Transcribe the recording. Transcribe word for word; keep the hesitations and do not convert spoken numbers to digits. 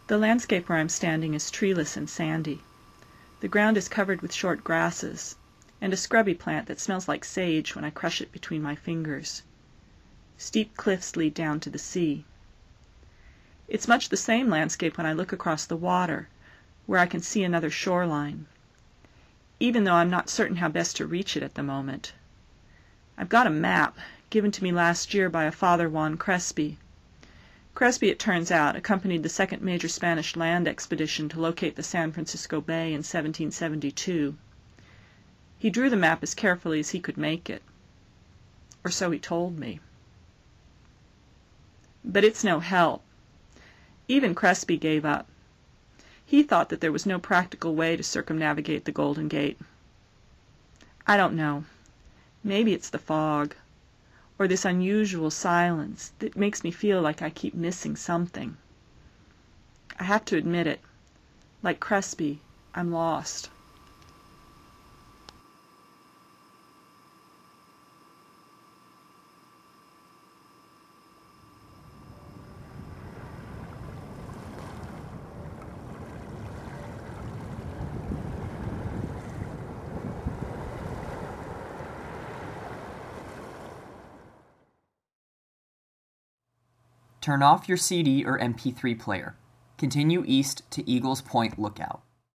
The landscape where I'm standing is treeless and sandy. The ground is covered with short grasses, and a scrubby plant that smells like sage when I crush it between my fingers. Steep cliffs lead down to the sea. It's much the same landscape when I look across the water, where I can see another shoreline, even though I'm not certain how best to reach it at the moment. I've got a map, given to me last year by a Father Juan Crespi. Crespi, it turns out, accompanied the second major Spanish land expedition to locate the San Francisco Bay in seventeen seventy-two. He drew the map as carefully as he could make it. Or so he told me. But it's no help. Even Crespi gave up. He thought that there was no practical way to circumnavigate the Golden Gate. I don't know. Maybe it's the fog, or this unusual silence that makes me feel like I keep missing something. I have to admit it. Like Crespi, I'm lost. Turn off your C D or M P three player. Continue east to Eagles Point Lookout.